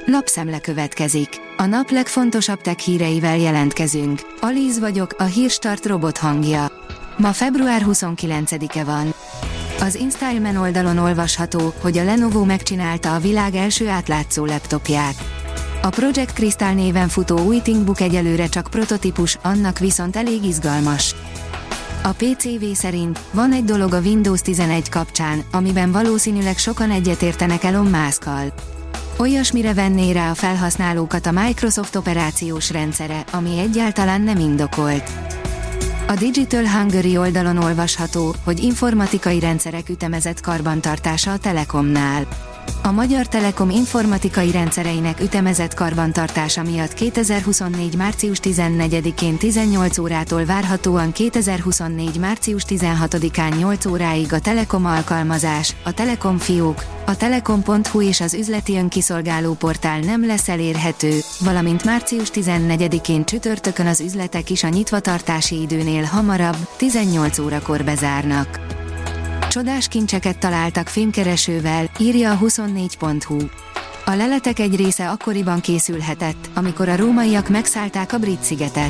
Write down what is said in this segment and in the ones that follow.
Lapszemle következik. A nap legfontosabb tech híreivel jelentkezünk. Alíz vagyok, a Hírstart robot hangja. Ma február 29-e van. Az InStyleman oldalon olvasható, hogy a Lenovo megcsinálta a világ első átlátszó laptopját. A Project Crystal néven futó új ThinkBook egyelőre csak prototípus, annak viszont elég izgalmas. A PCV szerint van egy dolog a Windows 11 kapcsán, amiben valószínűleg sokan egyetértenek Elon Muskkal. Olyasmire venné rá a felhasználókat a Microsoft operációs rendszere, ami egyáltalán nem indokolt. A Digital Hungary oldalon olvasható, hogy informatikai rendszerek ütemezett karbantartása a Telekomnál. A Magyar Telekom informatikai rendszereinek ütemezett karbantartása miatt 2024. március 14-én 18 órától várhatóan 2024. március 16-án 8 óráig a Telekom alkalmazás, a Telekom fiók, a telekom.hu és az üzleti önkiszolgáló portál nem lesz elérhető, valamint március 14-én csütörtökön az üzletek is a nyitvatartási időnél hamarabb, 18 órakor bezárnak. Csodás kincseket találtak fémkeresővel, írja a 24.hu. A leletek egy része akkoriban készülhetett, amikor a rómaiak megszállták a Brit-szigetet.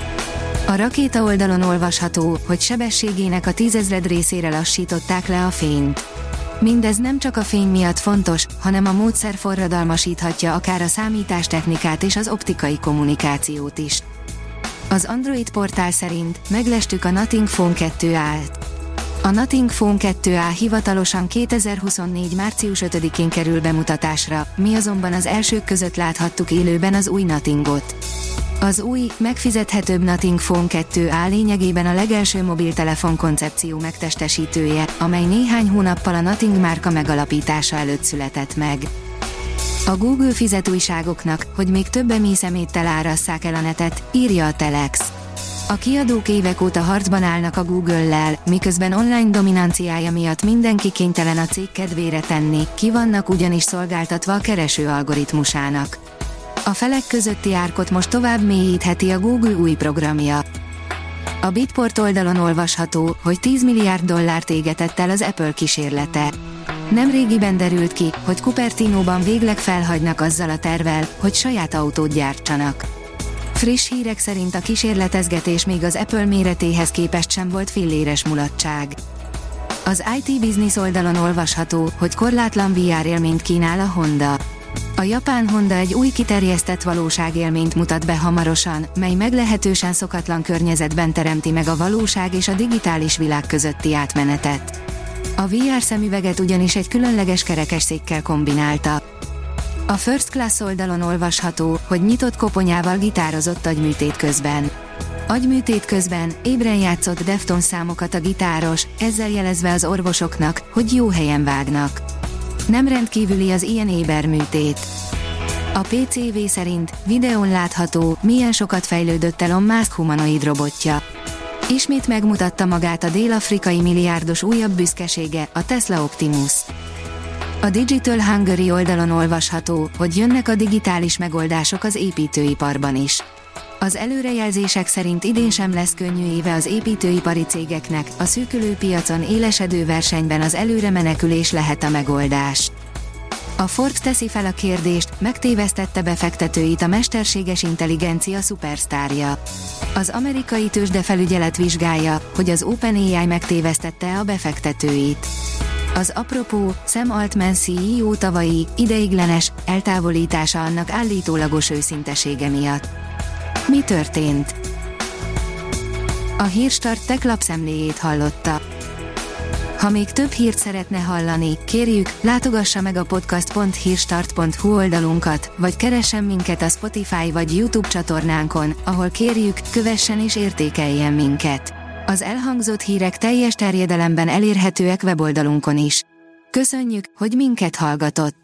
A rakéta oldalon olvasható, hogy sebességének a 10 000 részére lassították le a fényt. Mindez nem csak a fény miatt fontos, hanem a módszer forradalmasíthatja akár a számítástechnikát és az optikai kommunikációt is. Az Android portál szerint meglestük a Nothing Phone 2A-t. A Nothing Phone 2A hivatalosan 2024. március 5-én kerül bemutatásra, mi azonban az elsők között láthattuk élőben az új Nothingot. Az új, megfizethetőbb Nothing Phone 2A lényegében a legelső mobiltelefon koncepció megtestesítője, amely néhány hónappal a Nothing márka megalapítása előtt született meg. A Google fizet újságoknak, hogy még több szeméttel árasszák el a netet, írja a Telex. A kiadók évek óta harcban állnak a Google-lel, miközben online dominanciája miatt mindenki kénytelen a cég kedvére tenni, ki vannak ugyanis szolgáltatva a kereső algoritmusának. A felek közötti árkot most tovább mélyítheti a Google új programja. A Bitport oldalon olvasható, hogy $10 milliárd égetett el az Apple kísérlete. Nemrégiben derült ki, hogy Cupertinóban végleg felhagynak azzal a tervvel, hogy saját autót gyártsanak. Friss hírek szerint a kísérletezgetés még az Apple méretéhez képest sem volt filléres mulatság. Az IT Business oldalon olvasható, hogy korlátlan VR élményt kínál a Honda. A japán Honda egy új kiterjesztett valóságélményt mutat be hamarosan, mely meglehetősen szokatlan környezetben teremti meg a valóság és a digitális világ közötti átmenetet. A VR szemüveget ugyanis egy különleges kerekesszékkel kombinálta. A First Class oldalon olvasható, hogy nyitott koponyával gitározott agyműtét közben. Agyműtét közben ébren játszott Deftones számokat a gitáros, ezzel jelezve az orvosoknak, hogy jó helyen vágnak. Nem rendkívüli az ilyen éberműtét. A PCV szerint videón látható, milyen sokat fejlődött Elon Musk humanoid robotja. Ismét megmutatta magát a dél-afrikai milliárdos újabb büszkesége, a Tesla Optimus. A Digital Hungary oldalon olvasható, hogy jönnek a digitális megoldások az építőiparban is. Az előrejelzések szerint idén sem lesz könnyű éve az építőipari cégeknek, a szűkülő piacon élesedő versenyben az előre menekülés lehet a megoldás. A Forbes teszi fel a kérdést, megtévesztette befektetőit a mesterséges intelligencia szupersztárja. Az amerikai tőzsdefelügyelet vizsgálja, hogy az OpenAI megtévesztette a befektetőit. Az apropó, Sam Altman CEO tavalyi, ideiglenes, eltávolítása annak állítólagos őszintesége miatt. Mi történt? A Hírstart tech lapszemléjét hallotta. Ha még több hírt szeretne hallani, kérjük, látogassa meg a podcast.hírstart.hu oldalunkat, vagy keressen minket a Spotify vagy YouTube csatornánkon, ahol kérjük, kövessen és értékeljen minket. Az elhangzott hírek teljes terjedelemben elérhetőek weboldalunkon is. Köszönjük, hogy minket hallgatott!